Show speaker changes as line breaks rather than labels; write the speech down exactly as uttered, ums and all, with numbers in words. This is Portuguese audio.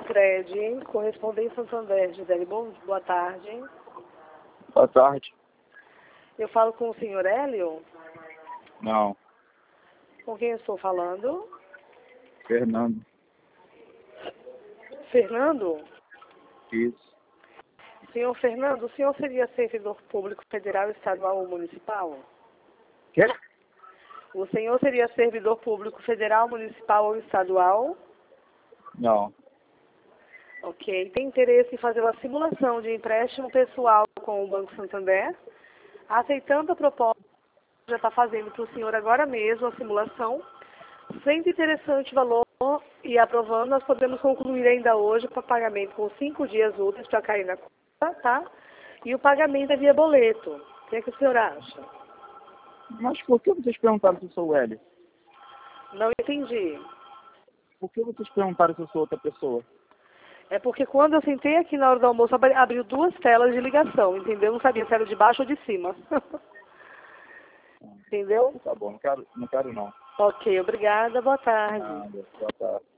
Fred, correspondente Santander, Gisele, bom, boa tarde.
Boa tarde.
Eu falo com o senhor Hélio?
Não.
Com quem eu estou falando?
Fernando.
Fernando?
Isso.
Senhor Fernando, o senhor seria servidor público federal, estadual ou municipal?
Quê?
O senhor seria servidor público federal, municipal ou estadual?
Não.
Ok. Tem interesse em fazer uma simulação de empréstimo pessoal com o Banco Santander? Aceitando a proposta, já está fazendo para o senhor agora mesmo a simulação. Sendo interessante o valor e aprovando, nós podemos concluir ainda hoje para pagamento com cinco dias úteis para cair na conta, tá? E o pagamento é via boleto. O que é que o senhor acha?
Mas por que vocês perguntaram se eu sou o Hélio?
Não entendi.
Por que vocês perguntaram se eu sou outra pessoa?
É porque quando eu sentei aqui na hora do almoço, abri- abriu duas telas de ligação, entendeu? Não sabia se era de baixo ou de cima. Entendeu?
Tá bom, não quero não. Quero, não.
Ok, obrigada. Boa tarde.
Nada. Boa tarde.